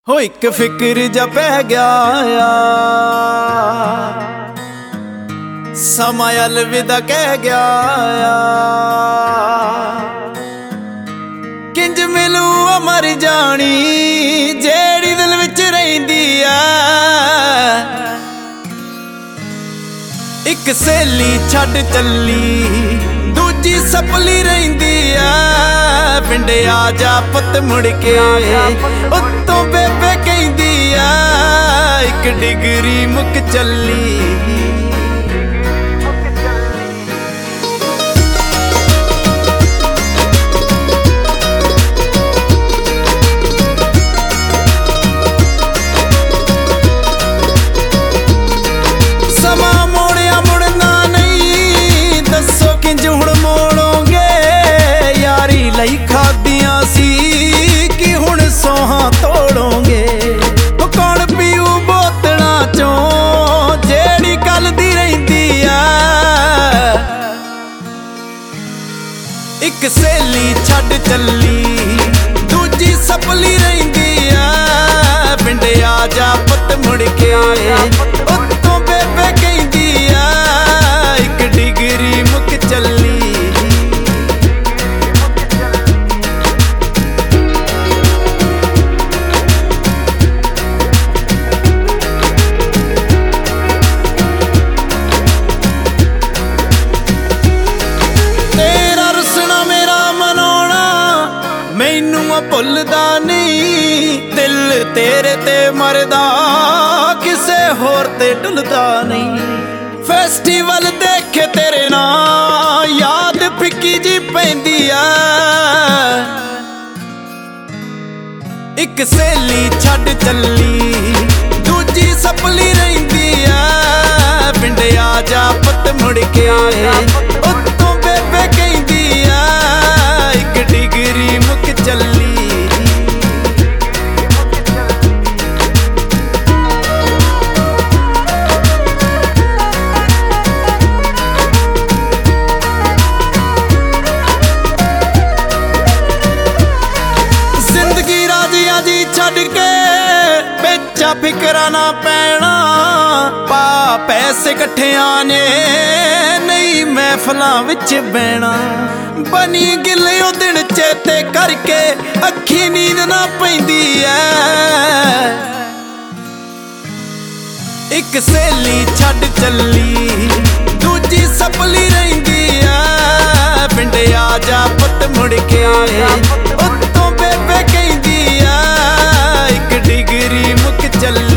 ਹੋ ਇੱਕ ਫਿਕਰ ਜਾ ਪੈ ਗਿਆ ਸਮਾਂ ਅਲਵਿਦਾ ਕਹਿ ਗਿਆ ਕਿੰਜ ਮਿਲੂ ਮਰ ਜਾਣੀ ਜਿਹੜੀ ਦਿਲ ਵਿੱਚ ਰਹਿੰਦੀ ਆ। ਇੱਕ ਸਹੇਲੀ ਛੱਡ ਚੱਲੀ ਦੂਜੀ ਸਪਲੀ ਰਹਿੰਦੀ ਆ। ਪਿੰਡ ਆ ਜਾ ਪੁੱਤ ਮੁੜ ਕੇ ਉੱਤੋਂ ਬੇਬੇ ਕਹਿੰਦੀ ਆ ਇੱਕ ਡਿਗਰੀ ਮੁੱਕ ਚੱਲੀ। ਸਮਾਂ ਮੋੜਿਆ ਮੁੜਨਾ ਨਹੀਂ ਦੱਸੋ ਕਿੰਜ ਹੁਣ ਮੋੜੋਗੇ। ਯਾਰੀ ਲਈ ਖਾਦੀਆਂ ਸੀ ਕਿ ਹੁਣ ਸੋਹਾਂ ਤੋੜੋਗੇ। ਕੌਣ ਪੀਊ ਬੋਤਲਾਂ ਚੋਂ ਜਿਹੜੀ ਕੱਲ ਦੀ ਰਹਿੰਦੀ ਆ। ਇੱਕ ਸਹੇਲੀ ਛੱਡ ਚੱਲੀ ਦੂਜੀ ਸਪਲੀ ਰਹਿੰਦੀ ਆ। ਪਿੰਡ ਆ ਜਾ ਪੁੱਤ ਮੁੜ ਕੇ ਉੱਤੋਂ ਬੇਬੇ ਕਹਿੰਦੀ ਆ ਇੱਕ ਡਿਗਰੀ ਮੁੱਕ ਚੱਲੀ। ਮੈਨੂੰ ਭੁੱਲਦਾ ਨਹੀਂ ਦਿਲ ਤੇਰੇ ਤੇ ਮਰਦਾ ਕਿਸੇ ਹੋਰ ਤੇ ਢੁੱਲਦਾ ਨਹੀਂ। ਫੈਸਟੀਵਲ ਦੇਖੇ ਤੇਰੇ ਨਾਲ ਯਾਦ ਫਿੱਕੀ ਜੀ ਪੈਂਦੀ ਆ। ਇੱਕ ਸਹੇਲੀ ਛੱਡ ਚੱਲੀ ਦੂਜੀ ਸਪਲੀ ਰਹਿੰਦੀ ਆ। ਪਿੰਡ ਆ ਜਾ ਪੁੱਤ ਮੁੜ ਕੇ ਉੱਤੋਂ ਬੇਬੇ ਕਹਿੰਦੀ ਆ ਇੱਕ ਡਿਗਰੀ ਮੁੱਕ ਚੱਲੀ। ਜ਼ਿੰਦਗੀ ਰਾਜ਼ੀਆਂ ਜੀ ਛੱਡ ਕੇ ਵੇਚਾ ਫਿਕਰਾਂ ਨਾ ਪੈਣਾ। ਪਾ ਪੈਸੇ ਇਕੱਠਿਆਂ ਨੇ ਨਹੀਂ ਮਹਿਫਲਾਂ ਵਿੱਚ ਬਹਿਣਾ। ਬਣੀ ਗਿੱਲੇ ਉਹ ਦਿਨ ਚੇਤੇ ਕਰਕੇ ਅੱਖੀ ਨੀਂਦ ਨਾ ਪੈਂਦੀ ਐ। ਇੱਕ ਸਹੇਲੀ ਛੱਡ ਚੱਲੀ ਦੂਜੀ ਸਪਲੀ ਰਹਿੰਦੀ ਆ। ਪਿੰਡ ਆ ਜਾ ਪੁੱਤ ਮੁੜ ਕੇ ਉੱਤੋਂ ਬੇਬੇ ਕਹਿੰਦੀ ਆ ਇੱਕ ਡਿਗਰੀ ਮੁੱਕ ਚੱਲੀ।